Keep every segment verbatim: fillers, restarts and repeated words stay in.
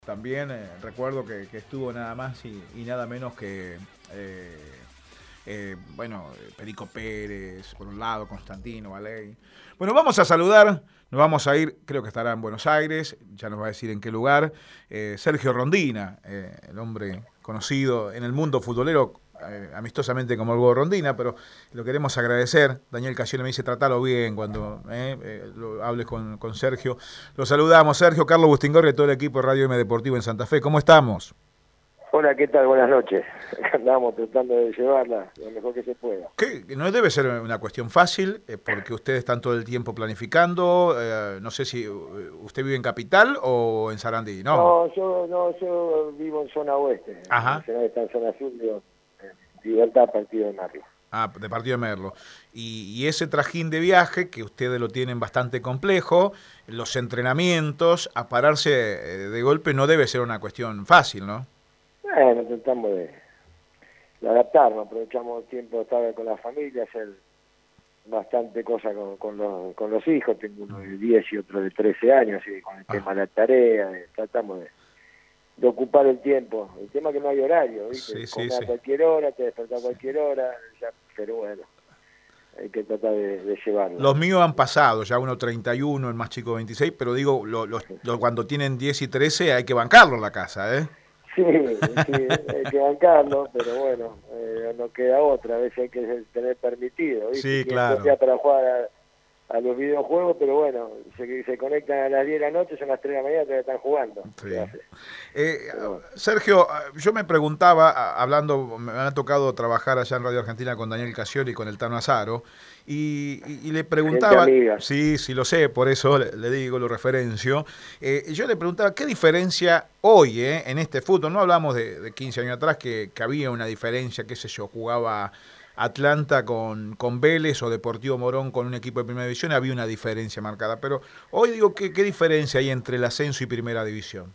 También eh, recuerdo que, que estuvo nada más y, y nada menos que, eh, eh, bueno, Perico Pérez, por un lado, Constantino, Valey. Bueno, vamos a saludar, nos vamos a ir, creo que estará en Buenos Aires, ya nos va a decir en qué lugar, eh, Sergio Rondina, eh, el hombre conocido en el mundo futbolero, eh, amistosamente como el Hugo Rondina, pero lo queremos agradecer. Daniel Casione me dice, tratalo bien cuando eh, eh, lo hables con, con Sergio. Lo saludamos, Sergio, Carlos Bustingorri y todo el equipo de Radio M Deportivo en Santa Fe. ¿Cómo estamos? Hola, ¿qué tal? Buenas noches. Andamos tratando de llevarla lo mejor que se pueda. ¿Qué? No debe ser una cuestión fácil, eh, porque ustedes están todo el tiempo planificando. Eh, no sé si usted vive en Capital o en Sarandí, ¿no? No, yo no, yo vivo en zona oeste. Ajá. Nacional está en zona sur, digo, en Libertad, partido de Merlo. Ah, de partido de Merlo. Y, y ese trajín de viaje, que ustedes lo tienen bastante complejo, los entrenamientos, a pararse de golpe no debe ser una cuestión fácil, ¿no? Bueno, tratamos de, de adaptarnos, aprovechamos el tiempo de estar con la familia, hacer bastante cosas con, con, los, con los hijos. Tengo uno de diez y otro de trece años, y con el Ah. tema de la tarea, de, tratamos de, de ocupar el tiempo. El tema es que no hay horario, ¿viste? Sí, sí, Comer sí. a cualquier hora, te despertás a cualquier hora, ya, pero bueno, hay que tratar de, de llevarlo. Los míos han pasado, ya uno treinta y uno, el más chico veintiséis, pero digo, lo, los- lo- cuando tienen diez y trece hay que bancarlo en la casa, ¿eh? Sí, sí, hay que bancarlo, pero bueno, eh, no queda otra, a veces hay que tener permitido, ¿viste? Sí, Tienen todo el claro. día para jugar a, a los videojuegos, pero bueno, se, se conectan a las diez de la noche, son las tres de la mañana, todavía están jugando. Sí. ¿Qué hace? Eh, Pero bueno. Sergio, yo me preguntaba, a- hablando, me ha tocado trabajar allá en Radio Argentina con Daniel Casioli y con el Tano Azaro, y, y- y le Gente preguntaba, amiga. sí, sí lo sé, por eso le, le digo, lo referencio, eh, yo le preguntaba, ¿qué diferencia hoy eh, en este fútbol? No hablamos de, de quince años atrás, que, que había una diferencia, qué sé yo, jugaba Atlanta con, con Vélez o Deportivo Morón con un equipo de primera división, había una diferencia marcada, pero hoy digo, ¿qué, qué diferencia hay entre el ascenso y primera división?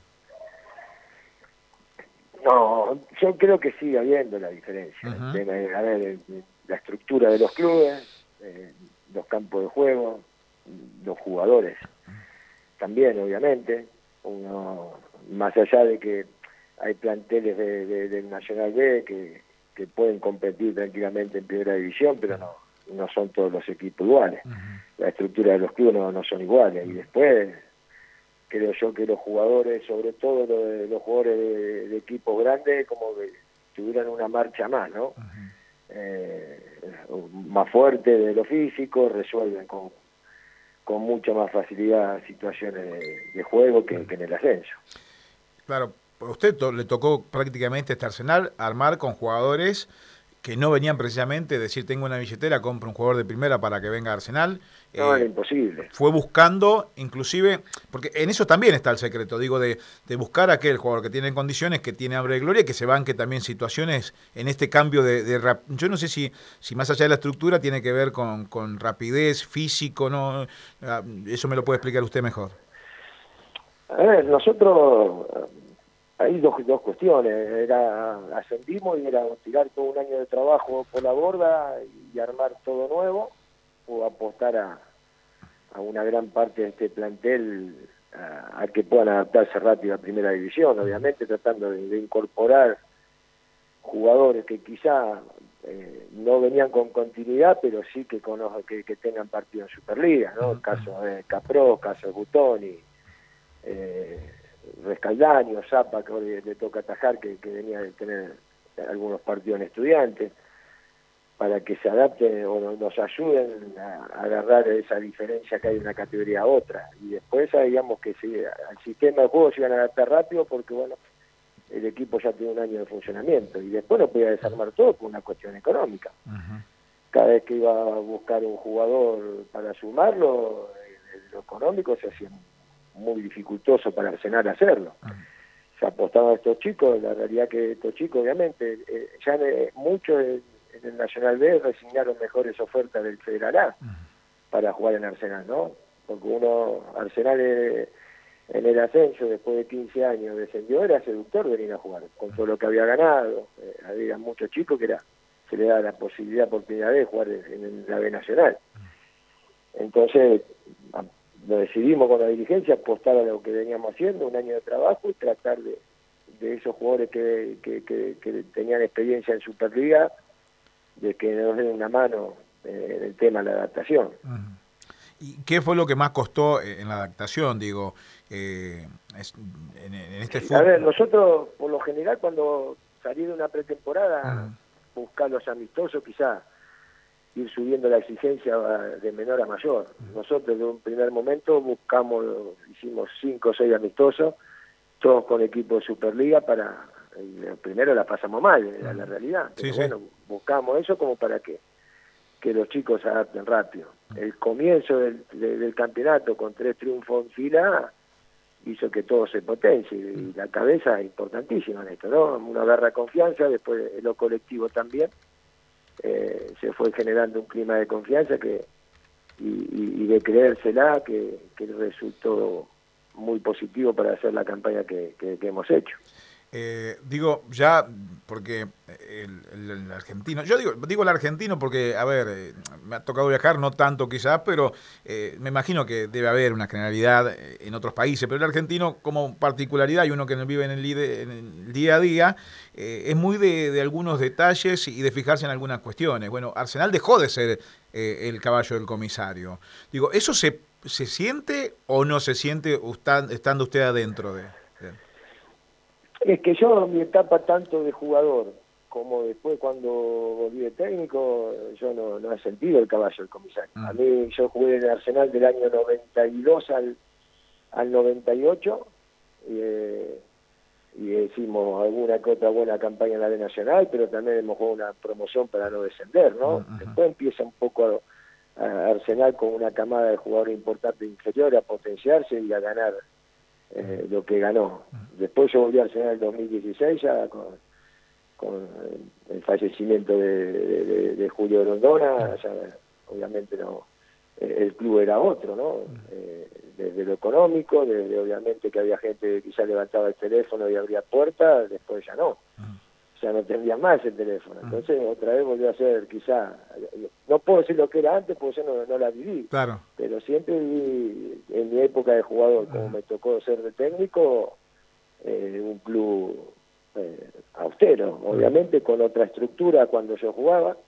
No, yo creo que sigue habiendo la diferencia. Uh-huh. El tema de, a ver, el- la estructura de los clubes, eh, los campos de juego, los jugadores también, obviamente. Uno, más allá de que hay planteles de, de- del Nacional B que, que pueden competir tranquilamente en primera división, pero no, no son todos los equipos iguales. Uh-huh. La estructura de los clubes no, no son iguales. Y después creo yo que los jugadores, sobre todo los, de, los jugadores de, de equipos grandes, como que tuvieran una marcha más, ¿no? Uh-huh. Eh, más fuerte de lo físico, resuelven con, con mucha más facilidad situaciones de, de juego que, que en el ascenso. Claro, a usted to- le tocó prácticamente este Arsenal armar con jugadores que no venían precisamente, decir, tengo una billetera, compro un jugador de primera para que venga a Arsenal. No, Eh, era imposible. fue buscando, inclusive, porque en eso también está el secreto, digo, de, de buscar a aquel jugador que tiene condiciones, que tiene hambre de gloria y que se banque también situaciones en este cambio de, de rap. Yo no sé si, si más allá de la estructura tiene que ver con, con rapidez, físico, ¿no? Eso me lo puede explicar usted mejor. A ver, nosotros, hay dos, dos cuestiones, era ascendimos y era tirar todo un año de trabajo por la borda y armar todo nuevo, o apostar a, a una gran parte de este plantel a, a que puedan adaptarse rápido a primera división, obviamente tratando de, de incorporar jugadores que quizá eh, no venían con continuidad, pero sí que, conozco, que, que tengan partido en Superliga, ¿no? El caso de Capró, caso de Butoni, eh, Rescaldaño, Zapa, que hoy le toca atajar, que, que venía de tener algunos partidos en Estudiantes, para que se adapten o nos ayuden a, a agarrar esa diferencia que hay de una categoría a otra. Y después sabíamos que sí, al sistema de juego se iban a adaptar rápido porque, bueno, el equipo ya tiene un año de funcionamiento y después no podía desarmar todo por una cuestión económica. Uh-huh. Cada vez que iba a buscar un jugador para sumarlo, eh, lo económico se hacía muy dificultoso para Arsenal hacerlo. Uh-huh. Se apostaba a estos chicos, la realidad que estos chicos, obviamente, eh, ya eh, muchos en, en el Nacional B resignaron mejores ofertas del Federal A uh-huh. para jugar en Arsenal, ¿no? Porque uno, Arsenal eh, en el ascenso, después de quince años descendió, era seductor venir a jugar, con todo lo que había ganado. Eh, había muchos chicos que era se le da la posibilidad por primera vez de jugar en, en la B Nacional. Entonces, nos decidimos con la dirigencia apostar a lo que veníamos haciendo, un año de trabajo, y tratar de, de esos jugadores que, que, que, que tenían experiencia en Superliga, de que nos den una mano eh, en el tema de la adaptación. Uh-huh. ¿Y qué fue lo que más costó en la adaptación, digo, eh, en, en este fútbol? A ver, nosotros, por lo general, cuando salí de una pretemporada, uh-huh. buscar los amistosos, quizás ir subiendo la exigencia de menor a mayor. Uh-huh. Nosotros, de un primer momento, buscamos, hicimos cinco o seis amistosos, todos con equipo de Superliga, para, primero la pasamos mal, era uh-huh. la realidad, pero sí, bueno, sí. buscamos eso como para que que los chicos se adapten rápido. El comienzo del, de, del campeonato con tres triunfos en fila hizo que todo se potencie, y la cabeza es importantísima en esto, ¿no? Uno agarra confianza, después en lo colectivo también, eh, se fue generando un clima de confianza que y, y, y de creérsela que, que resultó muy positivo para hacer la campaña que, que, que hemos hecho. Eh, digo, ya, porque el, el, el argentino, yo digo, digo el argentino porque, a ver, eh, me ha tocado viajar, no tanto quizás, pero eh, me imagino que debe haber una generalidad en otros países, pero el argentino como particularidad, y uno que vive en el, en el día a día, eh, es muy de, de algunos detalles y de fijarse en algunas cuestiones. Bueno, Arsenal dejó de ser eh, el caballo del comisario. Digo, ¿eso se, se siente o no se siente usted, estando usted adentro de...? de... Es que yo, en mi etapa tanto de jugador como después cuando volví de técnico, yo no, no he sentido el caballo del comisario. Mm. A mí, yo jugué en el Arsenal del año noventa y dos al, al noventa y ocho, y, eh, y hicimos alguna que otra buena campaña en la B Nacional, pero también hemos jugado una promoción para no descender, ¿no? Mm-hmm. Después empieza un poco a, a Arsenal con una camada de jugadores importantes inferiores a potenciarse y a ganar Eh, lo que ganó. Después yo volví a Arsenal en el dos mil dieciséis ya con, con el fallecimiento de, de, de Julio Rondona, ya obviamente no, el club era otro, ¿no? Eh, desde lo económico, desde obviamente que había gente que quizás levantaba el teléfono y abría puertas, después ya no. Ya no tendría más el teléfono. Entonces otra vez volvió a ser quizá, no puedo decir lo que era antes porque yo no, no la viví, claro. Pero siempre viví en mi época de jugador, como me tocó ser de técnico, eh, un club eh, austero, obviamente con otra estructura cuando yo jugaba,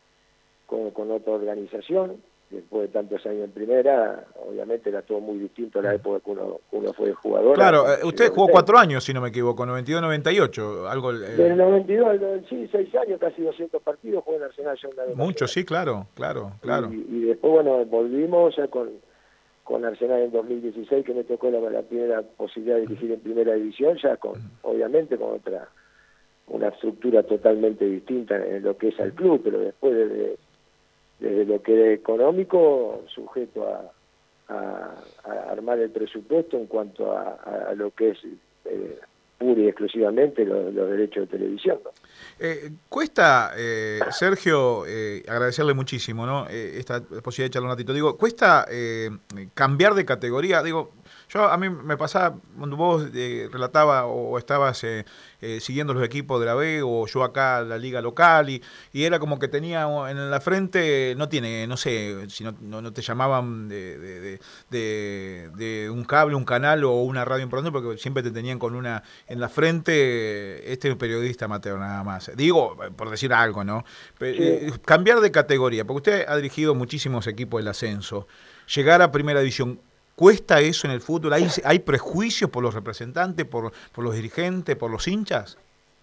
con, con otra organización. Después de tantos años en primera, obviamente era todo muy distinto a la época que uno, uno fue jugador. Claro, usted jugó cuatro años, si no me equivoco, noventa y dos noventa y ocho. Algo, eh... Del noventa y dos, sí, seis años, casi doscientos partidos, jugué en Arsenal ya una vez. Mucho, sí, claro, claro, claro. Y, y después, bueno, volvimos ya con, con Arsenal en dos mil dieciséis, que me tocó la, la primera posibilidad de dirigir en primera división, ya con, obviamente, con otra, una estructura totalmente distinta en lo que es el club, pero después de desde lo que es económico, sujeto a, a, a armar el presupuesto en cuanto a, a lo que es eh, pura y exclusivamente los, los derechos de televisión, ¿no? Eh, cuesta, eh, Sergio, eh, agradecerle muchísimo, ¿no? Eh, esta posibilidad de charlar un ratito. Digo, cuesta eh, cambiar de categoría. Digo, yo a mí me pasaba cuando vos eh, relataba o, o estabas eh, eh, siguiendo los equipos de la B o yo acá la liga local y, y era como que tenía en la frente, no tiene, no sé, si no, no, no te llamaban de, de, de, de, de un cable, un canal o una radio importante porque siempre te tenían con una en la frente, este es un periodista amateur nada más. Digo, por decir algo, ¿no? Pero, sí. eh, cambiar de categoría, porque usted ha dirigido muchísimos equipos del ascenso. Llegar a primera división, ¿cuesta eso en el fútbol? ¿Hay, hay prejuicios por los representantes, por, por los dirigentes, por los hinchas?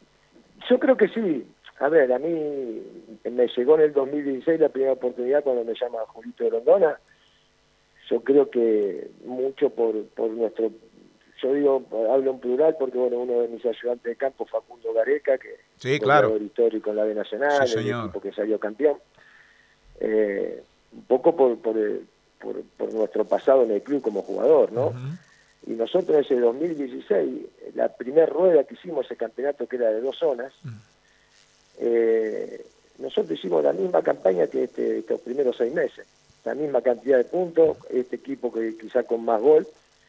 Yo creo que sí. A ver, a mí me llegó en el dos mil dieciséis la primera oportunidad cuando me llama Julito de Rondona. Yo creo que mucho por, por nuestro... Yo digo, hablo en plural porque, bueno, uno de mis ayudantes de campo, Facundo Gareca, que sí, es claro. jugador histórico en la B Nacional, sí, el equipo que salió campeón. Eh, un poco por, por, el, por, por nuestro pasado en el club como jugador, ¿no? Uh-huh. Y nosotros en ese dos mil dieciséis, la primera rueda que hicimos ese campeonato, que era de dos zonas, uh-huh. eh, nosotros hicimos la misma campaña que este, estos primeros seis meses. La misma cantidad de puntos, este equipo que quizá con más gol,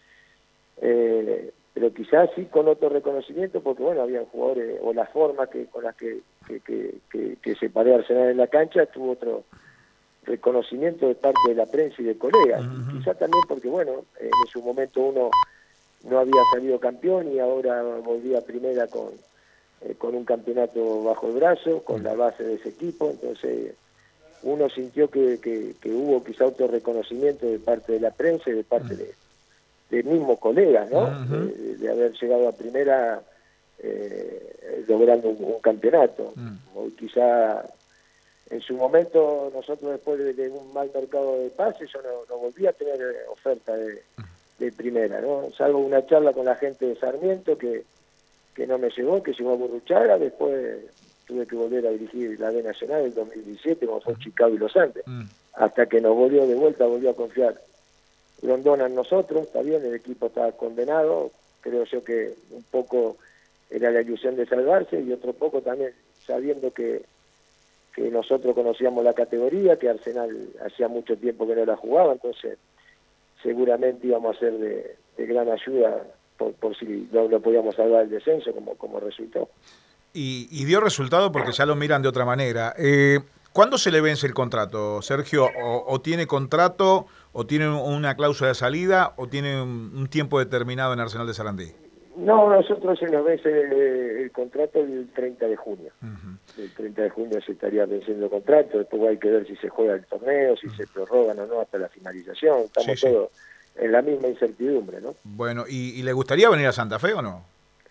Eh, pero quizás sí con otro reconocimiento porque bueno habían jugadores o las formas que con las que que, que, que, que se paró Arsenal en la cancha tuvo otro reconocimiento de parte de la prensa y de colegas. Uh-huh. Quizá también porque, bueno, en su momento uno no había salido campeón y ahora volvía a primera con, eh, con un campeonato bajo el brazo, con uh-huh. la base de ese equipo. Entonces uno sintió que, que, que hubo quizá otro reconocimiento de parte de la prensa y de parte uh-huh. de, de mismos colegas, ¿no? Uh-huh. de, de haber llegado a primera eh, logrando un, un campeonato. Uh-huh. Hoy quizá en su momento nosotros después de, de un mal mercado de pases yo no, no volví a tener oferta de, de primera, ¿no? Salvo una charla con la gente de Sarmiento que, que no me llegó, que llegó a Burruchaga, después tuve que volver a dirigir la B Nacional en dos mil diecisiete como fue Chicago y Los Andes, mm. hasta que nos volvió de vuelta, volvió a confiar Grondona en nosotros. Está bien, el equipo estaba condenado, creo yo que un poco era la ilusión de salvarse y otro poco también sabiendo que que nosotros conocíamos la categoría, que Arsenal hacía mucho tiempo que no la jugaba, entonces seguramente íbamos a ser de, de gran ayuda por, por si no, no podíamos salvar el descenso como, como resultó. Y, y dio resultado porque ya lo miran de otra manera. Eh, ¿Cuándo se le vence el contrato, Sergio? O, ¿O tiene contrato, o tiene una cláusula de salida, o tiene un, un tiempo determinado en Arsenal de Sarandí? No, nosotros se nos vence el, el contrato el treinta de junio. Uh-huh. El treinta de junio se estaría venciendo el contrato, después hay que ver si se juega el torneo, si uh-huh. se prorrogan o no hasta la finalización. Estamos sí, todos sí. en la misma incertidumbre, ¿no? Bueno, ¿y, y le gustaría venir a Santa Fe o no?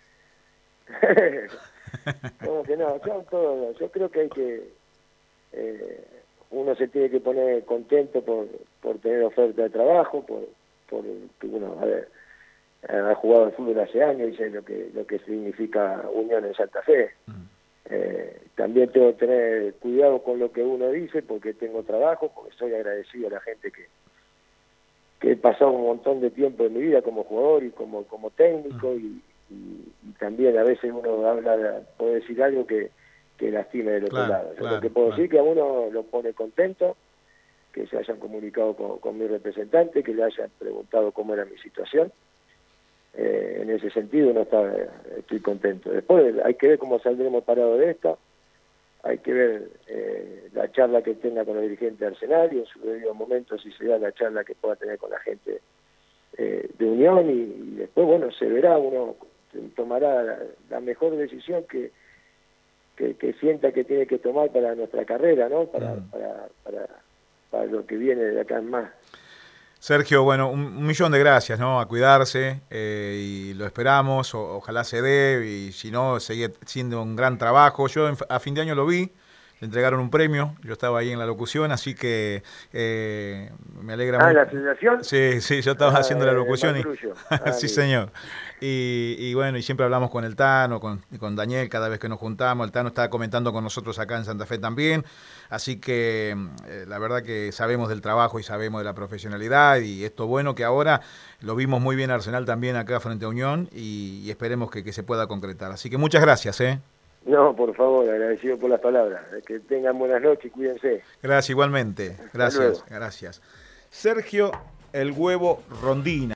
Como que no, yo, todo, yo creo que hay que... Eh, uno se tiene que poner contento por, por tener oferta de trabajo, por, por uno, a ver... ha jugado al fútbol hace años y sé lo que lo que significa Unión en Santa Fe. Uh-huh. Eh, también tengo que tener cuidado con lo que uno dice porque tengo trabajo, porque soy agradecido a la gente que que he pasado un montón de tiempo en mi vida como jugador y como como técnico. Uh-huh. y, y, y también a veces uno habla, puede decir algo que, que lastime del otro claro, lado. Claro, lo que puedo claro. decir que a uno lo pone contento, que se hayan comunicado con, con mi representante, que le hayan preguntado cómo era mi situación. Eh, en ese sentido no está, estoy contento. Después hay que ver cómo saldremos parados de esto, hay que ver eh, la charla que tenga con los dirigentes de Arsenal y en su debido momento si se da la charla que pueda tener con la gente eh, de Unión y, y después bueno se verá, uno tomará la, la mejor decisión que, que que sienta que tiene que tomar para nuestra carrera, ¿no? Para, mm. para, para, para lo que viene de acá en más. Sergio, bueno, un, un millón de gracias, ¿no? A cuidarse eh, y lo esperamos, o, ojalá se dé y si no, sigue siendo un gran trabajo. Yo en, a fin de año lo vi, le entregaron un premio, yo estaba ahí en la locución, así que eh, me alegra ah, mucho. ¿La asociación? Sí, sí, yo estaba ah, haciendo la locución. Y, ah, sí, señor. Y, y bueno, y siempre hablamos con el Tano, con, con Daniel, cada vez que nos juntamos. El Tano estaba comentando con nosotros acá en Santa Fe también. Así que eh, la verdad que sabemos del trabajo y sabemos de la profesionalidad. Y esto bueno que ahora lo vimos muy bien Arsenal también acá frente a Unión. Y, y esperemos que, que se pueda concretar. Así que muchas gracias, ¿eh? No, por favor, agradecido por las palabras. Que tengan buenas noches y cuídense. Gracias, igualmente. Gracias, gracias. Sergio El Huevo Rondina.